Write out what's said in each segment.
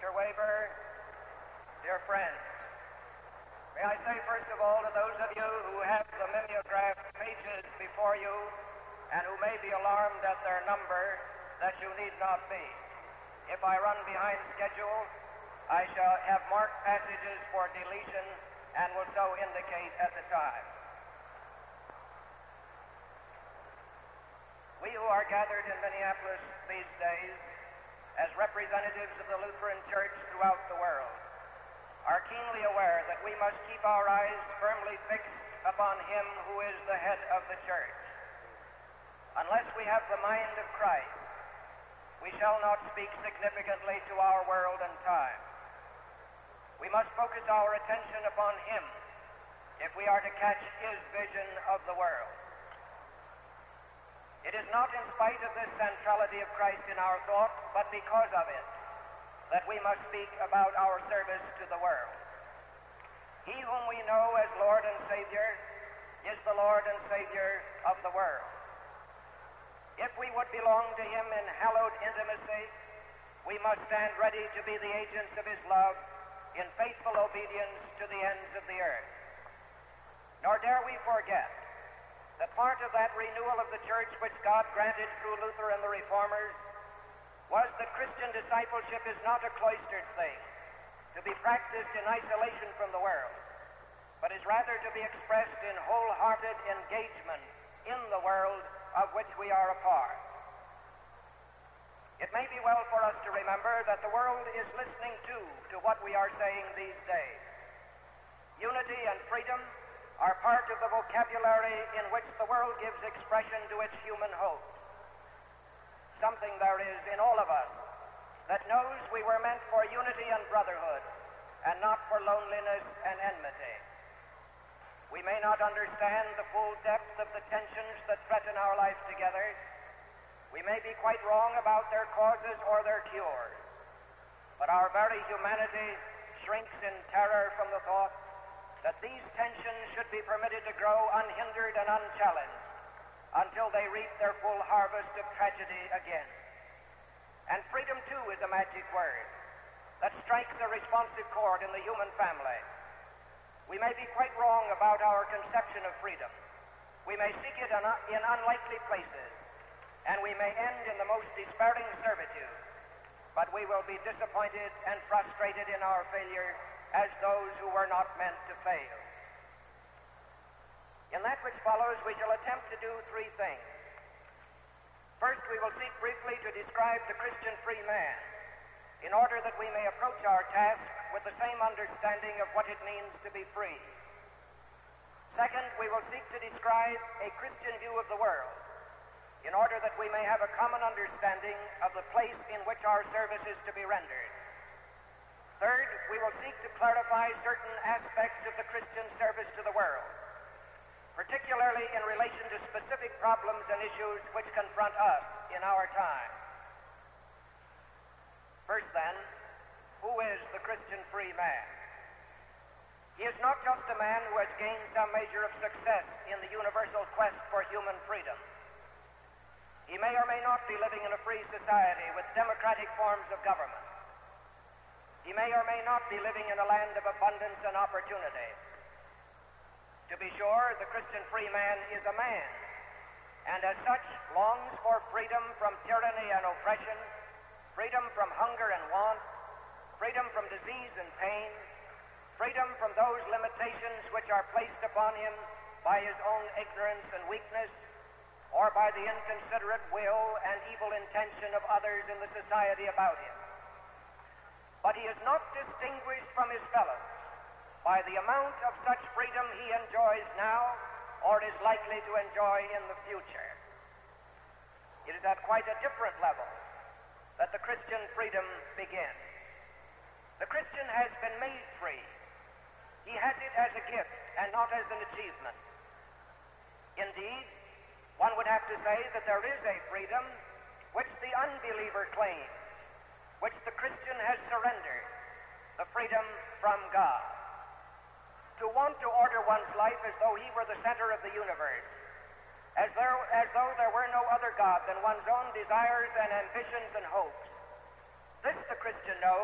Mr. Weber, dear friends, may I say first of all to those of you who have the mimeographed pages before you and who may be alarmed at their number, that you need not be. If I run behind schedule, I shall have marked passages for deletion and will so indicate at the time. We who are gathered in Minneapolis these days as representatives of the Lutheran Church throughout the world are keenly aware that we must keep our eyes firmly fixed upon Him who is the head of the Church. Unless we have the mind of Christ, we shall not speak significantly to our world and time. We must focus our attention upon Him if we are to catch His vision of the world. It is not in spite of this centrality of Christ in our thought, but because of it, that we must speak about our service to the world. He whom we know as Lord and Savior is the Lord and Savior of the world. If we would belong to Him in hallowed intimacy, we must stand ready to be the agents of His love in faithful obedience to the ends of the earth. Nor dare we forget that part of that renewal of the church which God granted through Luther and the Reformers was that Christian discipleship is not a cloistered thing, to be practiced in isolation from the world, but is rather to be expressed in wholehearted engagement in the world of which we are a part. It may be well for us to remember that the world is listening to what we are saying these days. Unity and freedom are part of the vocabulary in which the world gives expression to its human hopes. Something there is in all of us that knows we were meant for unity and brotherhood and not for loneliness and enmity. We may not understand the full depth of the tensions that threaten our life together. We may be quite wrong about their causes or their cures. But our very humanity shrinks in terror from the thought that these tensions should be permitted to grow unhindered and unchallenged until they reap their full harvest of tragedy again. And freedom, too, is a magic word that strikes a responsive chord in the human family. We may be quite wrong about our conception of freedom. We may seek it in unlikely places, and we may end in the most despairing servitude, but we will be disappointed and frustrated in our failure as those who were not meant to fail. In that which follows, we shall attempt to do three things. First, we will seek briefly to describe the Christian free man, in order that we may approach our task with the same understanding of what it means to be free. Second, we will seek to describe a Christian view of the world, in order that we may have a common understanding of the place in which our service is to be rendered. Third, we will seek to clarify certain aspects of the Christian service to the world, particularly in relation to specific problems and issues which confront us in our time. First, then, who is the Christian free man? He is not just a man who has gained some measure of success in the universal quest for human freedom. He may or may not be living in a free society with democratic forms of government. He may or may not be living in a land of abundance and opportunity. To be sure, the Christian free man is a man, and as such longs for freedom from tyranny and oppression, freedom from hunger and want, freedom from disease and pain, freedom from those limitations which are placed upon him by his own ignorance and weakness, or by the inconsiderate will and evil intention of others in the society about him. But he is not distinguished from his fellows by the amount of such freedom he enjoys now or is likely to enjoy in the future. It is at quite a different level that the Christian freedom begins. The Christian has been made free. He has it as a gift and not as an achievement. Indeed, one would have to say that there is a freedom which the unbeliever claims, which the Christian has surrendered, the freedom from God. To want to order one's life as though he were the center of the universe, as though there were no other God than one's own desires and ambitions and hopes, this the Christian knows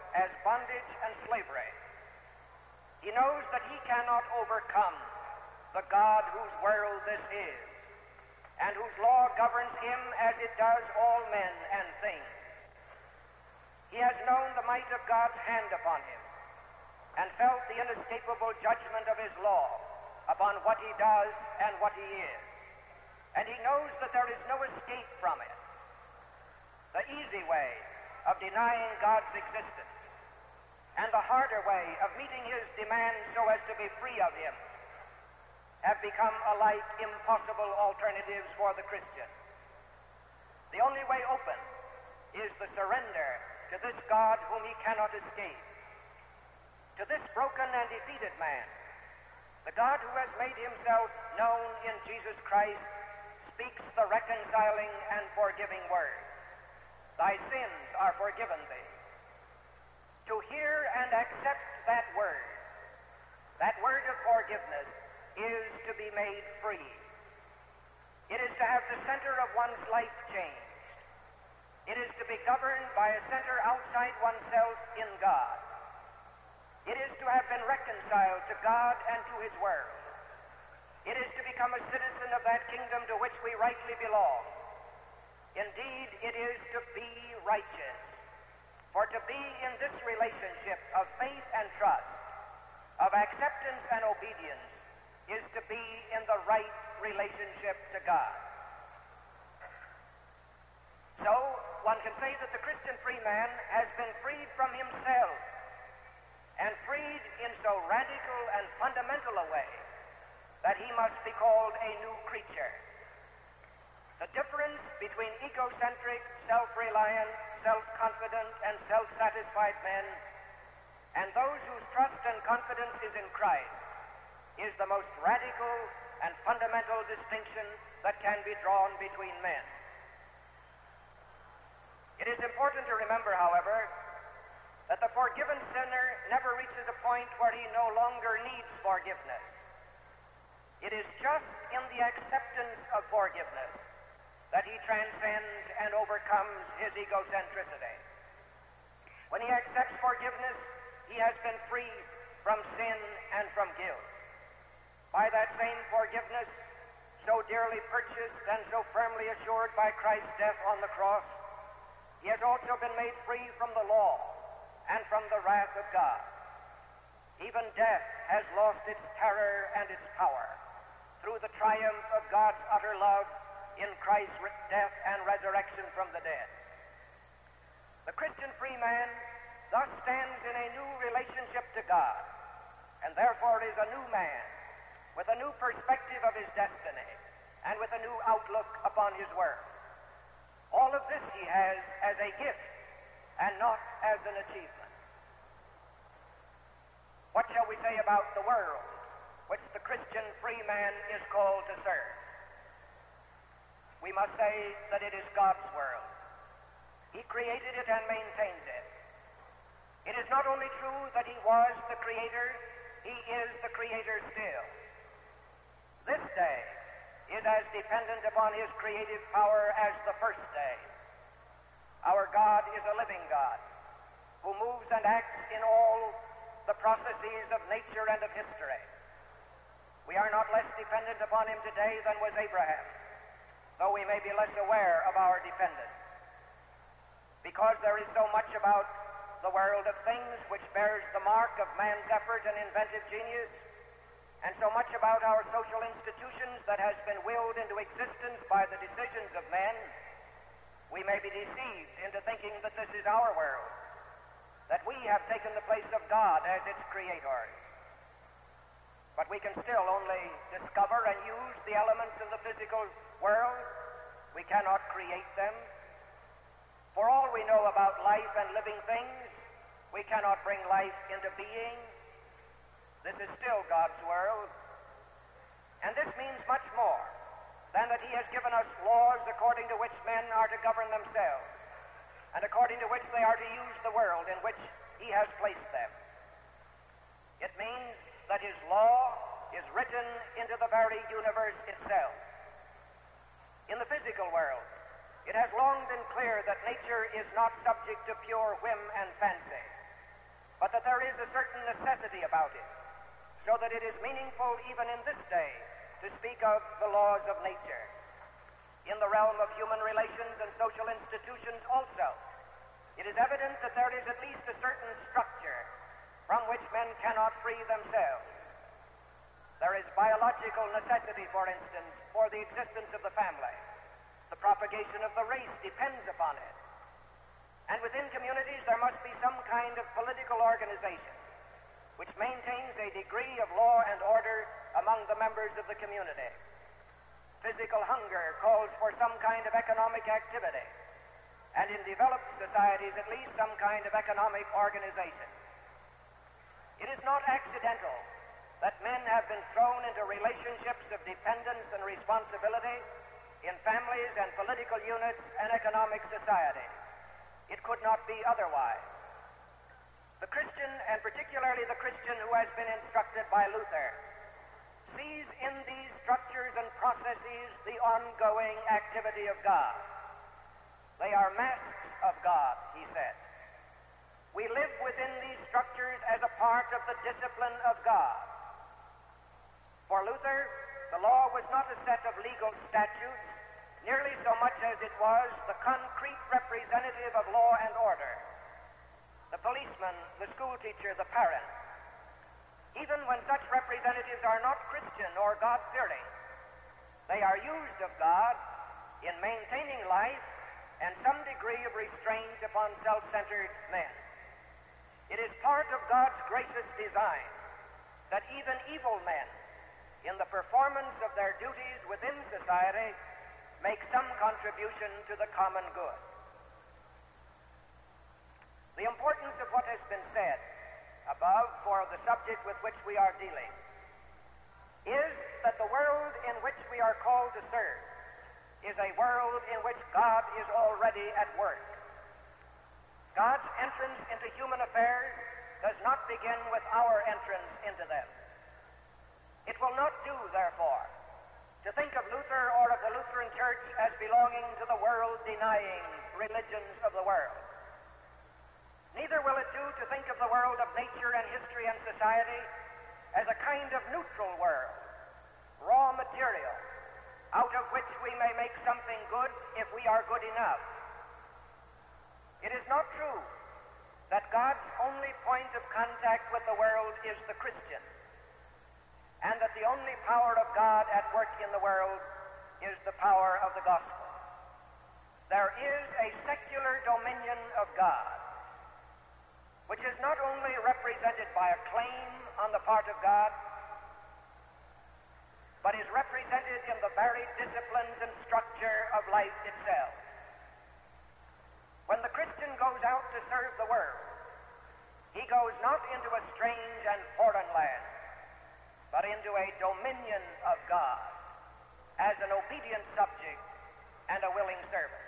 as bondage and slavery. He knows that he cannot overcome the God whose world this is, and whose law governs him as it does all men and things. He has known the might of God's hand upon him, and felt the inescapable judgment of his law upon what he does and what he is. And he knows that there is no escape from it. The easy way of denying God's existence, and the harder way of meeting his demands so as to be free of him, have become alike impossible alternatives for the Christian. The only way open is the surrender to this God whom he cannot escape. To this broken and defeated man, the God who has made himself known in Jesus Christ speaks the reconciling and forgiving word. Thy sins are forgiven thee. To hear and accept that word of forgiveness, is to be made free. It is to have the center of one's life changed. It is to be governed by a center outside oneself in God. It is to have been reconciled to God and to his world. It is to become a citizen of that kingdom to which we rightly belong. Indeed, it is to be righteous. For to be in this relationship of faith and trust, of acceptance and obedience, is to be in the right relationship to God. So, one can say that the Christian free man has been freed from himself, and freed in so radical and fundamental a way that he must be called a new creature. The difference between egocentric, self-reliant, self-confident, and self-satisfied men and those whose trust and confidence is in Christ is the most radical and fundamental distinction that can be drawn between men. It is important to remember, however, that the forgiven sinner never reaches a point where he no longer needs forgiveness. It is just in the acceptance of forgiveness that he transcends and overcomes his egocentricity. When he accepts forgiveness, he has been freed from sin and from guilt. By that same forgiveness, so dearly purchased and so firmly assured by Christ's death on the cross, he has also been made free from the law and from the wrath of God. Even death has lost its terror and its power through the triumph of God's utter love in Christ's death and resurrection from the dead. The Christian free man thus stands in a new relationship to God, and therefore is a new man, with a new perspective of his destiny, and with a new outlook upon his work. All of this he has as a gift, and not as an achievement. What shall we say about the world, which the Christian free man is called to serve? We must say that it is God's world. He created it and maintains it. It is not only true that he was the creator, he is the creator still. This day is as dependent upon his creative power as the first day. Our God is a living God who moves and acts in all the processes of nature and of history. We are not less dependent upon him today than was Abraham, though we may be less aware of our dependence. Because there is so much about the world of things which bears the mark of man's effort and inventive genius, and so much about our social institutions that has been willed into existence by the decisions of men, we may be deceived into thinking that this is our world, that we have taken the place of God as its creators. But we can still only discover and use the elements of the physical world. We cannot create them. For all we know about life and living things, we cannot bring life into being. This is still God's world. And this means much more than that he has given us laws according to which men are to govern themselves, and according to which they are to use the world in which he has placed them. It means that his law is written into the very universe itself. In the physical world, it has long been clear that nature is not subject to pure whim and fancy, but that there is a certain necessity about it, so that it is meaningful even in this day to speak of the laws of nature. In the realm of human relations and social institutions also, it is evident that there is at least a certain structure from which men cannot free themselves. There is biological necessity, for instance, for the existence of the family. The propagation of the race depends upon it. And within communities there must be some kind of political organization which maintains a degree of law and order among the members of the community. Physical hunger calls for some kind of economic activity, and in developed societies at least some kind of economic organization. It is not accidental that men have been thrown into relationships of dependence and responsibility in families and political units and economic society. It could not be otherwise. The Christian, and particularly the Christian who has been instructed by Luther, sees in these structures and processes the ongoing activity of God. They are masks of God, he said. We live within these structures as a part of the discipline of God. For Luther, the law was not a set of legal statutes nearly so much as it was the concrete representative of law and order. The policeman, the schoolteacher, the parent. Even when such representatives are not Christian or God-fearing, they are used of God in maintaining life and some degree of restraint upon self-centered men. It is part of God's gracious design that even evil men, in the performance of their duties within society, make some contribution to the common good. The importance of what has been said above for the subject with which we are dealing is that the world in which we are called to serve is a world in which God is already at work. God's entrance into human affairs does not begin with our entrance into them. It will not do, therefore, to think of Luther or of the Lutheran Church as belonging to the world-denying religions of the world. Neither will it do to think of the world of nature and history and society as a kind of neutral world, raw material, out of which we may make something good if we are good enough. It is not true that God's only point of contact with the world is the Christian, and that the only power of God at work in the world is the power of the gospel. There is a secular dominion of God, which is not only represented by a claim on the part of God, but is represented in the very disciplines and structure of life itself. When the Christian goes out to serve the world, he goes not into a strange and foreign land, but into a dominion of God as an obedient subject and a willing servant.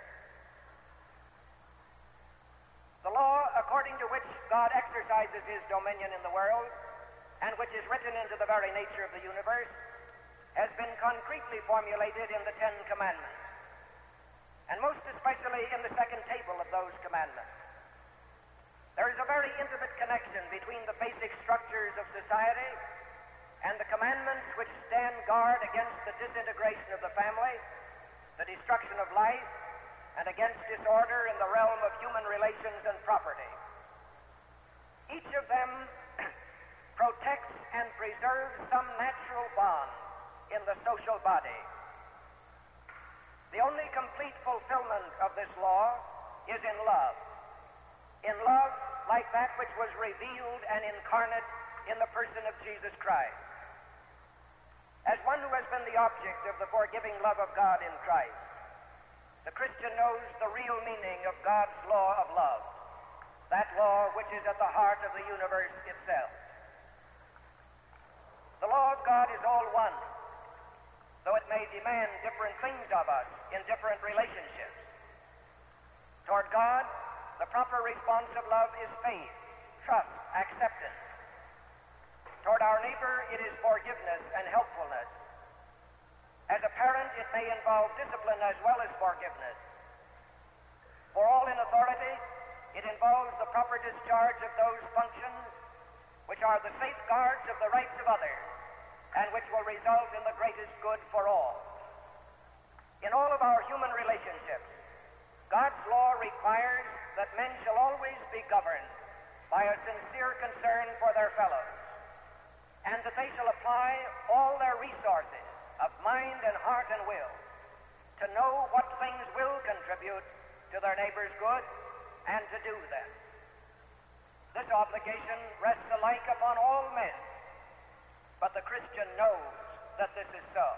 The law according to which God exercises his dominion in the world, and which is written into the very nature of the universe, has been concretely formulated in the Ten Commandments, and most especially in the second table of those commandments. There is a very intimate connection between the basic structures of society and the commandments which stand guard against the disintegration of the family, the destruction of life, and against disorder in the realm of human relations and property. Each of them protects and preserves some natural bond in the social body. The only complete fulfillment of this law is in love. In love like that which was revealed and incarnate in the person of Jesus Christ. As one who has been the object of the forgiving love of God in Christ, the Christian knows the real meaning of God's law of love, that law which is at the heart of the universe itself. The law of God is all one, though it may demand different things of us in different relationships. Toward God, the proper response of love is faith, trust, acceptance. Toward our neighbor, it is forgiveness and helpfulness. As a parent, it may involve discipline as well as forgiveness. For all in authority, It involves the proper discharge of those functions which are the safeguards of the rights of others and which will result in the greatest good for all. In all of our human relationships, God's law requires that men shall always be governed by a sincere concern for their fellows, and that they shall apply all their resources of mind and heart and will to know what things will contribute to their neighbor's good and to do them. This obligation rests alike upon all men, but the Christian knows that this is so.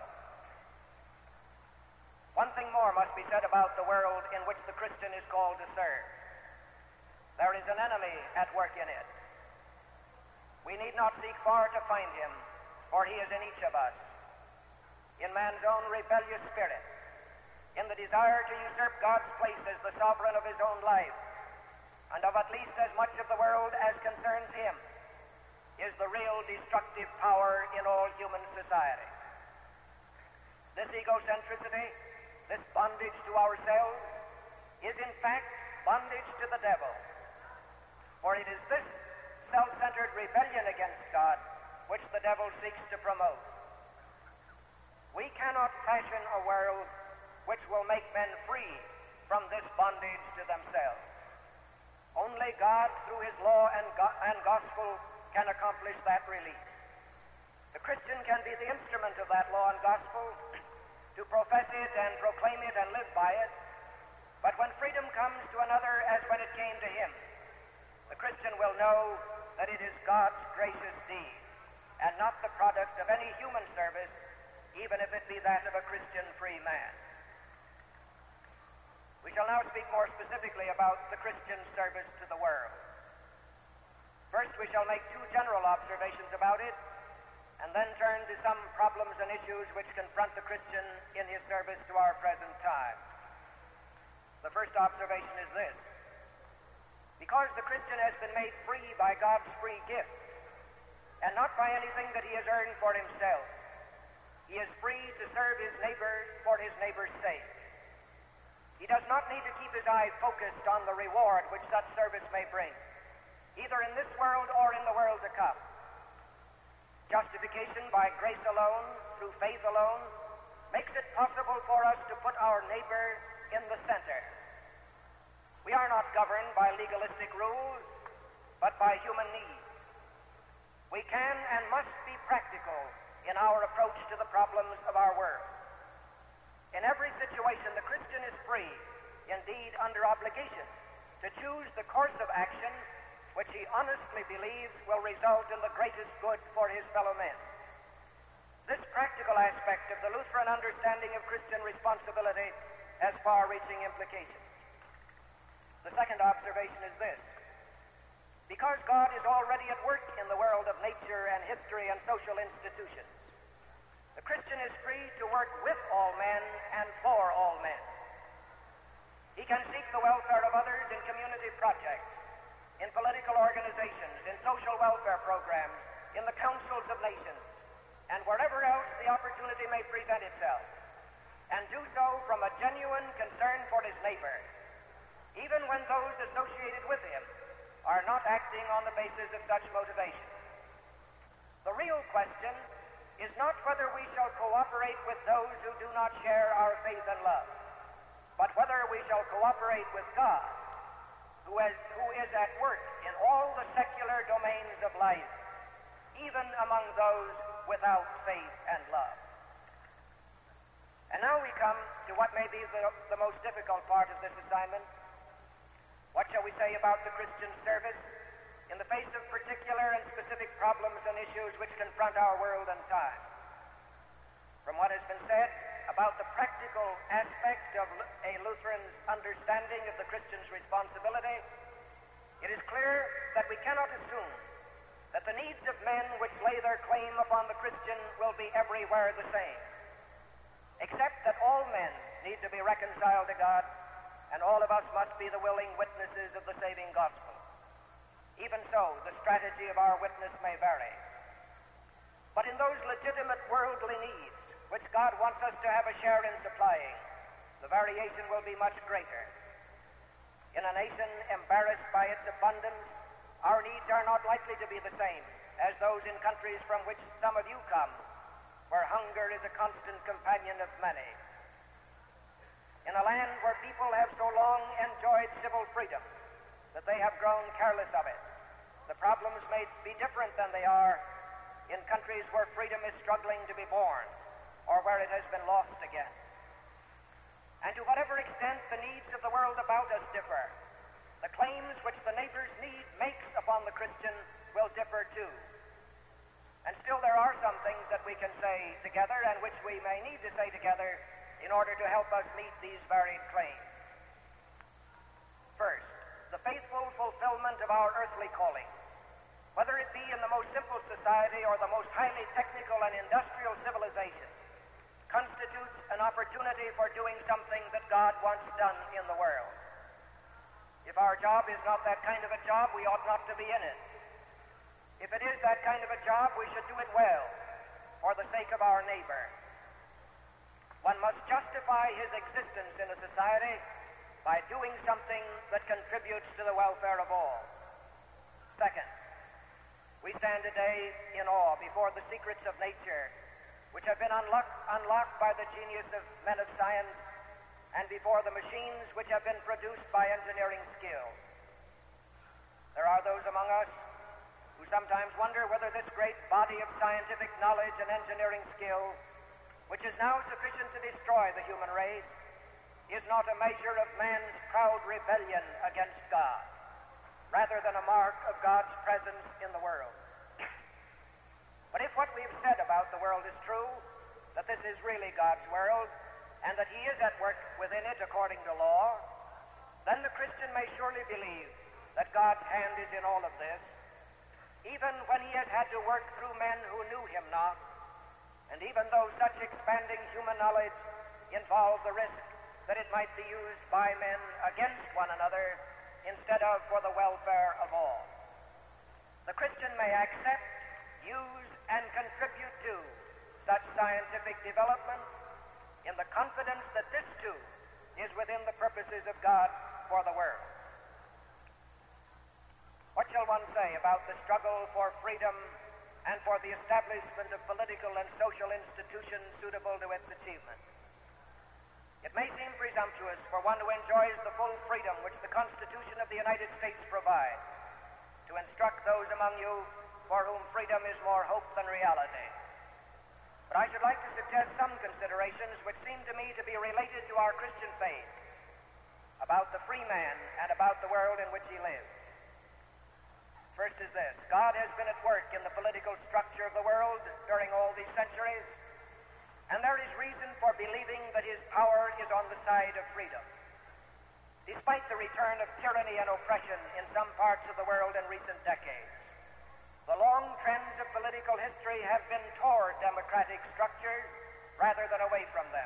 One thing more must be said about the world in which the Christian is called to serve. There is an enemy at work in it. We need not seek far to find him, for he is in each of us. In man's own rebellious spirit, in the desire to usurp God's place as the sovereign of his own life, and of at least as much of the world as concerns him, is the real destructive power in all human society. This egocentricity, this bondage to ourselves, is in fact bondage to the devil. For it is this self-centered rebellion against God which the devil seeks to promote. We cannot fashion a world which will make men free from this bondage to themselves. Only God, through his law and gospel, can accomplish that release. The Christian can be the instrument of that law and gospel to profess it and proclaim it and live by it, but when freedom comes to another as when it came to him, the Christian will know that it is God's gracious deed and not the product of any human service, even if it be that of a Christian free man. We shall now speak more specifically about the Christian service to the world. First, we shall make two general observations about it, and then turn to some problems and issues which confront the Christian in his service to our present time. The first observation is this: because the Christian has been made free by God's free gift, and not by anything that he has earned for himself, he is free to serve his neighbor for his neighbor's sake. He does not need to keep his eye focused on the reward which such service may bring, either in this world or in the world to come. Justification by grace alone, through faith alone, makes it possible for us to put our neighbor in the center. We are not governed by legalistic rules, but by human needs. We can and must be practical in our approach to the problems of our world. In every situation, the Christian is free, indeed under obligation, to choose the course of action which he honestly believes will result in the greatest good for his fellow men. This practical aspect of the Lutheran understanding of Christian responsibility has far-reaching implications. The second observation is this: because God is already at work in the world of nature and history and social institutions, the Christian is free to work with all men and for all men. He can seek the welfare of others in community projects, in political organizations, in social welfare programs, in the councils of nations, and wherever else the opportunity may present itself, and do so from a genuine concern for his neighbor, even when those associated with him are not acting on the basis of such motivation. The real question is not whether we shall cooperate with those who do not share our faith and love, but whether we shall cooperate with God, who is at work in all the secular domains of life, even among those without faith and love. And now we come to what may be the most difficult part of this assignment. What shall we say about the Christian service in the face of particular and specific problems and issues which confront our world and time? From what has been said about the practical aspect of a Lutheran's understanding of the Christian's responsibility, it is clear that we cannot assume that the needs of men which lay their claim upon the Christian will be everywhere the same, except that all men need to be reconciled to God, and all of us must be the willing witnesses of the saving gospel. Even so, the strategy of our witness may vary. But in those legitimate worldly needs which God wants us to have a share in supplying, the variation will be much greater. In a nation embarrassed by its abundance, our needs are not likely to be the same as those in countries from which some of you come, where hunger is a constant companion of many. In a land where people have so long enjoyed civil freedom that they have grown careless of it, the problems may be different than they are in countries where freedom is struggling to be born or where it has been lost again. And to whatever extent the needs of the world about us differ, the claims which the neighbor's need makes upon the Christian will differ too. And still there are some things that we can say together and which we may need to say together in order to help us meet these varied claims. First, the faithful fulfillment of our earthly calling, whether it be in the most simple society or the most highly technical and industrial civilization, constitutes an opportunity for doing something that God wants done in the world. If our job is not that kind of a job, we ought not to be in it. If it is that kind of a job, we should do it well, for the sake of our neighbor. One must justify his existence in a society by doing something that contributes to the welfare of all. Second, we stand today in awe before the secrets of nature, which have been unlocked by the genius of men of science and before the machines which have been produced by engineering skill. There are those among us who sometimes wonder whether this great body of scientific knowledge and engineering skill, which is now sufficient to destroy the human race, is not a measure of man's proud rebellion against God, rather than a mark of God's presence in the world. But if what we've said about the world is true, that this is really God's world, and that he is at work within it according to law, then the Christian may surely believe that God's hand is in all of this, even when he has had to work through men who knew him not, and even though such expanding human knowledge involved the risk that it might be used by men against one another instead of for the welfare of all. The Christian may accept, use, and contribute to such scientific development in the confidence that this too is within the purposes of God for the world. What shall one say about the struggle for freedom and for the establishment of political and social institutions suitable to its achievement? It may seem presumptuous for one who enjoys the full freedom which the Constitution of the United States provides to instruct those among you for whom freedom is more hope than reality. But I should like to suggest some considerations which seem to me to be related to our Christian faith about the free man and about the world in which he lives. First is this: God has been at work in the political structure of the world during all these centuries, and there is reason for believing that his power is on the side of freedom. Despite the return of tyranny and oppression in some parts of the world in recent decades, the long trends of political history have been toward democratic structures rather than away from them.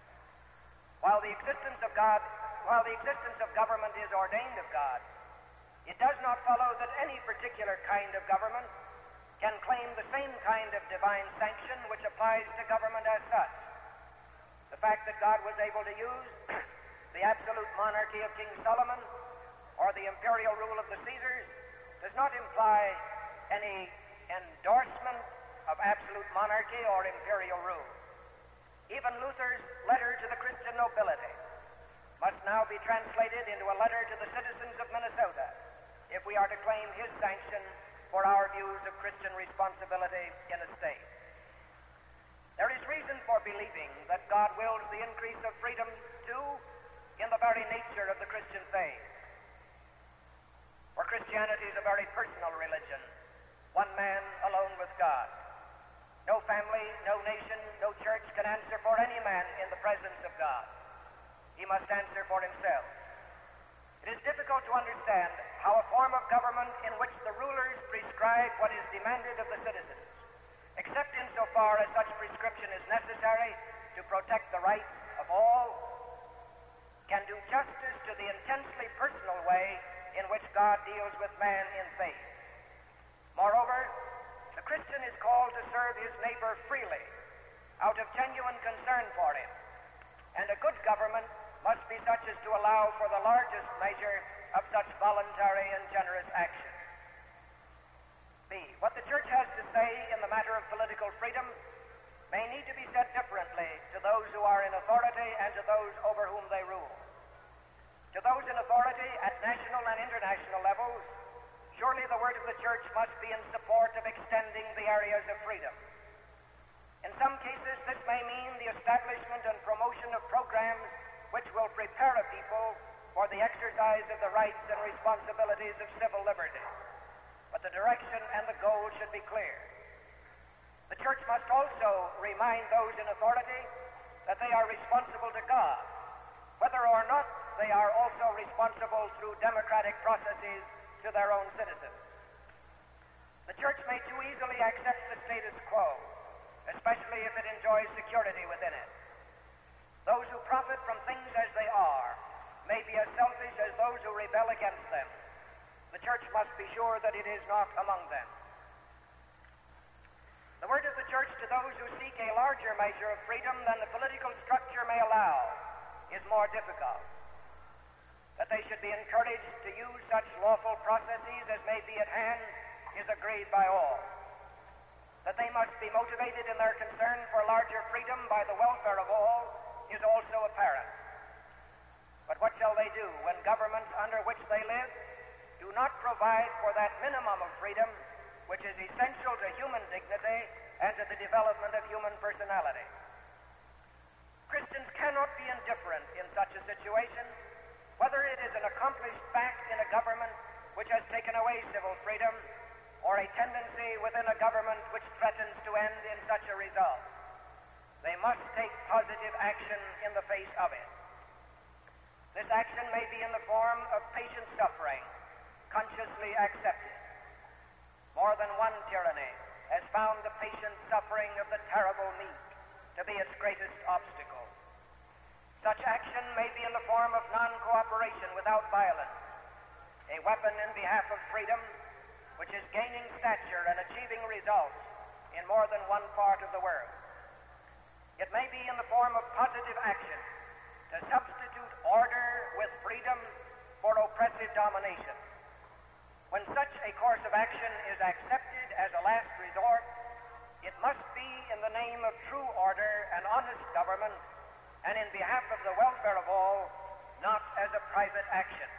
While the existence of government is ordained of God, it does not follow that any particular kind of government can claim the same kind of divine sanction which applies to government as such. The fact that God was able to use the absolute monarchy of King Solomon or the imperial rule of the Caesars does not imply any endorsement of absolute monarchy or imperial rule. Even Luther's letter to the Christian nobility must now be translated into a letter to the citizens of Minnesota if we are to claim his sanction for our views of Christian responsibility in a state. There is reason for believing that God wills the increase of freedom too in the very nature of the Christian faith. For Christianity is a very personal religion, one man alone with God. No family, no nation, no church can answer for any man in the presence of God. He must answer for himself. It is difficult to understand how a form of government in which the rulers prescribe what is demanded of the citizens, except insofar as such prescription is necessary to protect the rights of all, can do justice to the intensely personal way in which God deals with man in faith. Moreover, the Christian is called to serve his neighbor freely, out of genuine concern for him, and a good government must be such as to allow for the largest measure of such voluntary and generous action. B. What the Church has to say in the matter of political freedom may need to be said differently to those who are in authority and to those over whom they rule. To those in authority at national and international levels, surely the word of the Church must be in support of extending the areas of freedom. In some cases, this may mean the establishment and promotion of programs which will prepare a people for the exercise of the rights and responsibilities of civil liberty. But the direction and the goal should be clear. The Church must also remind those in authority that they are responsible to God, whether or not they are also responsible through democratic processes to their own citizens. The Church may too easily accept the status quo, especially if it enjoys security within it. Those who profit from things as they are may be as selfish as those who rebel against them. The Church must be sure that it is not among them. The word of the Church to those who seek a larger measure of freedom than the political structure may allow is more difficult. That they should be encouraged to use such lawful processes as may be at hand is agreed by all. That they must be motivated in their concern for larger freedom by the welfare of all is also apparent. But what shall they do when governments under which they live do not provide for that minimum of freedom which is essential to human dignity and to the development of human personality? Christians cannot be indifferent in such a situation, whether it is an accomplished fact in a government which has taken away civil freedom, or a tendency within a government which threatens to end in such a result. They must take positive action in the face of it. This action may be in the form of patient suffering, consciously accepted. More than one tyranny has found the patient suffering of the terrible meek to be its greatest obstacle. Such action may be in the form of non-cooperation without violence, a weapon in behalf of freedom which is gaining stature and achieving results in more than one part of the world. It may be in the form of positive action to substitute order with freedom for oppressive domination. When such a course of action is accepted as a last resort, it must be in the name of true order and honest government and in behalf of the welfare of all, not as a private action.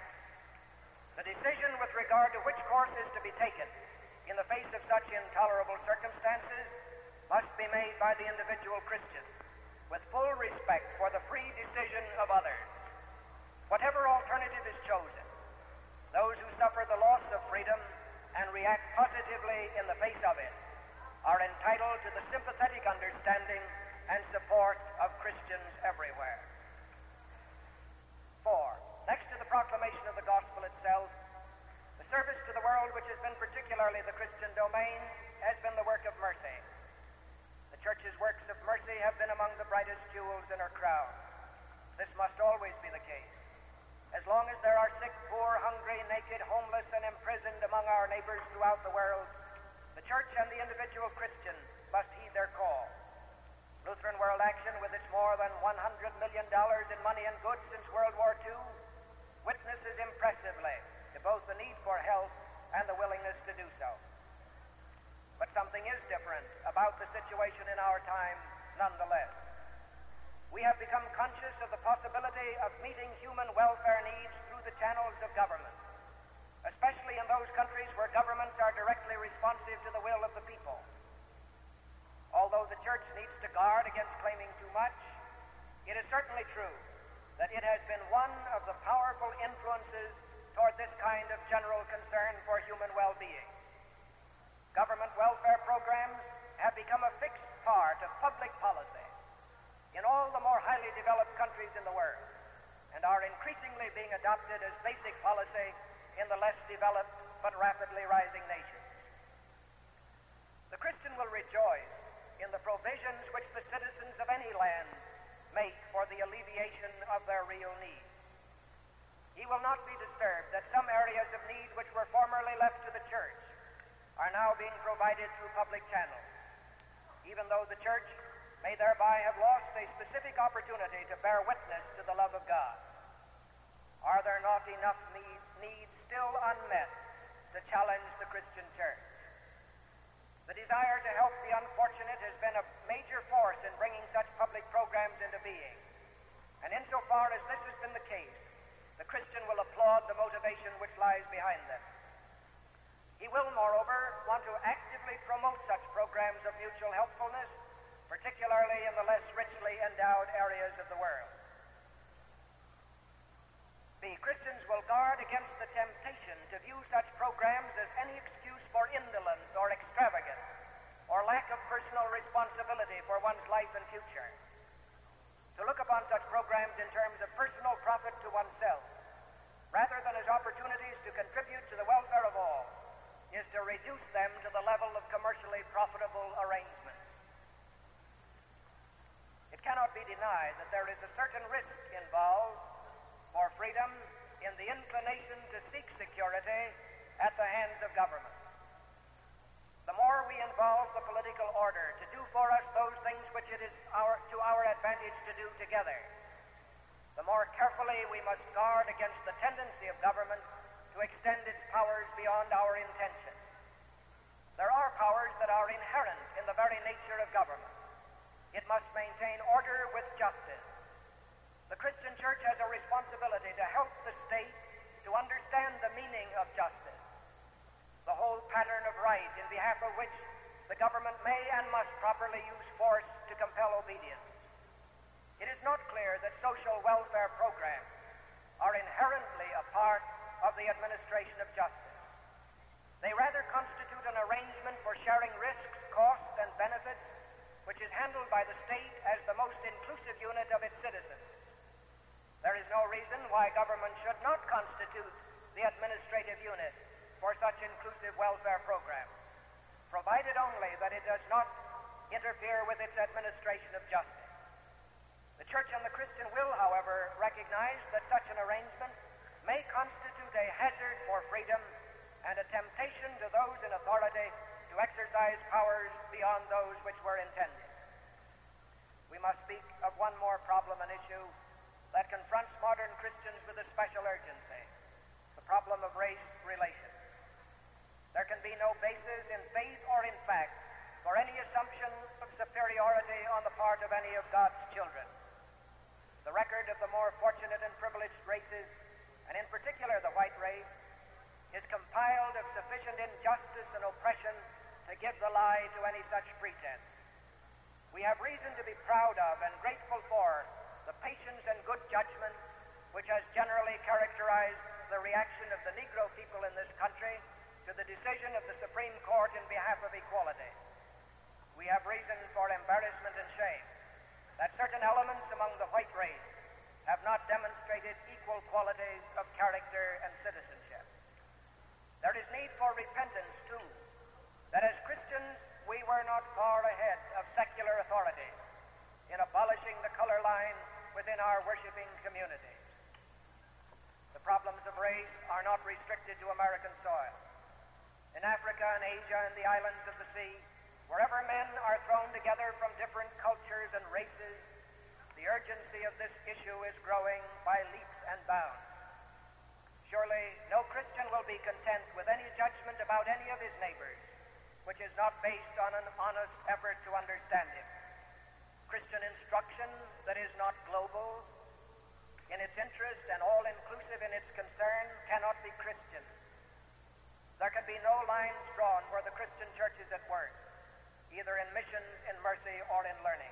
The decision with regard to which course is to be taken in the face of such intolerable circumstances must be made by the individual Christian, with full respect for the free decision of others. Whatever alternative is chosen, those who suffer the loss of freedom and react positively in the face of it are entitled to the sympathetic understanding and support of Christians everywhere. 4. Next to the proclamation of the gospel itself, the service to the world which has been particularly the Christian domain has been the work of mercy. The Church's works of mercy have been among the brightest jewels in her crown. This must always be the case. As long as there are sick, poor, hungry, naked, homeless, and imprisoned among our neighbors throughout the world, the Church and the individual Christian must heed their call. Lutheran World Action, with its more than $100 million in money and goods since World War II, witnesses impressively to both the need for help and the willingness to do so. But something is different about the situation in our time nonetheless. We have become conscious of the possibility of meeting human welfare needs through the channels of government, especially in those countries where governments are directly responsive to the will of the people. Although the Church needs to guard against claiming too much, it is certainly true that it has been one of the powerful influences toward this kind of general concern for human well-being. Government welfare programs have become a fixed part of public policy in all the more highly developed countries in the world and are increasingly being adopted as basic policy in the less developed but rapidly rising nations. The Christian will rejoice in the provisions which the citizens of any land make for the alleviation of their real needs. He will not be disturbed that some areas of need which were formerly left to the Church are now being provided through public channels, even though the Church may thereby have lost a specific opportunity to bear witness to the love of God? Are there not enough needs still unmet to challenge the Christian church? The desire to help the unfortunate has been a major force in bringing such public programs into being. And insofar as this has been the case, the Christian will applaud the motivation which lies behind them. He will, moreover, want to actively promote such programs of mutual helpfulness, particularly in the less richly endowed areas of the world. The Christians will guard against the temptation to view such programs as any excuse for indolence or extravagance or lack of personal responsibility for one's life and future. To look upon such programs in terms of personal profit to oneself, rather than as opportunities to contribute to the welfare of all, is to reduce them to the level of commercially profitable arrangements. It cannot be denied that there is a certain risk involved for freedom in the inclination to seek security at the hands of government. The more we involve the political order to do for us those things which it is to our advantage to do together, the more carefully we must guard against the tendency of government to extend its powers beyond our intention. There are powers that are inherent in the very nature of government. It must maintain order with justice. The Christian church has a responsibility to help the state to understand the meaning of justice, the whole pattern of right in behalf of which the government may and must properly use force to compel obedience. It is not clear that social welfare programs are inherently a part of the administration of justice. They rather constitute an arrangement for sharing risks, costs, and benefits, which is handled by the state as the most inclusive unit of its citizens. There is no reason why government should not constitute the administrative unit for such inclusive welfare programs, provided only that it does not interfere with its administration of justice. The Church and the Christian will, however, recognize that such an arrangement may constitute a hazard for freedom and a temptation to those in authority to exercise powers beyond those which were intended. We must speak of one more problem and issue that confronts modern Christians with a special urgency, the problem of race relations. There can be no basis in faith or in fact for any assumption of superiority on the part of any of God's children. The record of the more fortunate and privileged races, and in particular the white race, is compiled of sufficient injustice and oppression to give the lie to any such pretense. We have reason to be proud of and grateful for the patience and good judgment which has generally characterized the reaction of the Negro people in this country to the decision of the Supreme Court in behalf of equality. We have reason for embarrassment and shame that certain elements among the white race have not demonstrated equal qualities of character and citizenship. There is need for repentance, too, that as Christians we were not far ahead of secular authorities in abolishing the color line within our worshiping communities. The problems of race are not restricted to American soil. In Africa and Asia and the islands of the sea, wherever men are thrown together from different cultures and races, the urgency of this issue is growing by leaps and bounds. Surely no Christian will be content with any judgment about any of his neighbors which is not based on an honest effort to understand him. Christian instruction that is not global in its interest and all-inclusive in its concern cannot be Christian. There can be no lines drawn where the Christian church is at work, either in mission, in mercy, or in learning.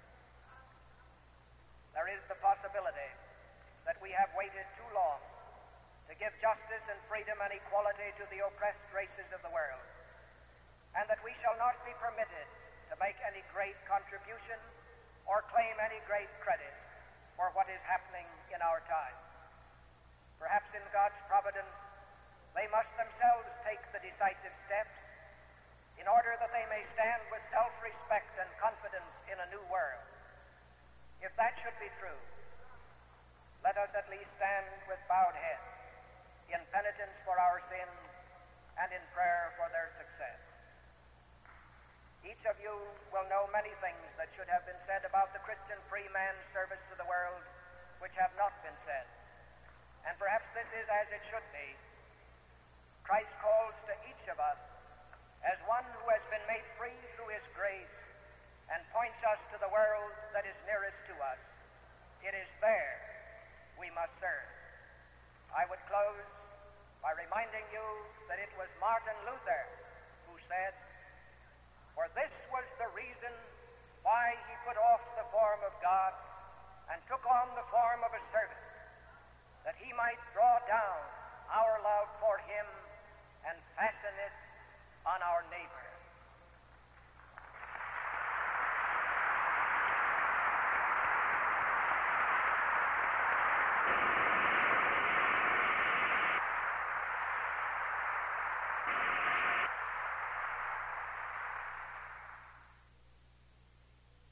There is the possibility that we have waited too long to give justice and freedom and equality to the oppressed races of the world, and that we shall not be permitted to make any great contribution or claim any great credit for what is happening in our time. Perhaps in God's providence, they must themselves take the decisive steps in order that they may stand with self-respect and confidence in a new world. If that should be true, let us at least stand with bowed heads in penitence for our sins and in prayer for their success. Each of you will know many things that should have been Martin Luther, who said, "For this was the reason why he put off the form of God and took on the form of a servant, that he might draw down our love for him and fasten it on our neighbor."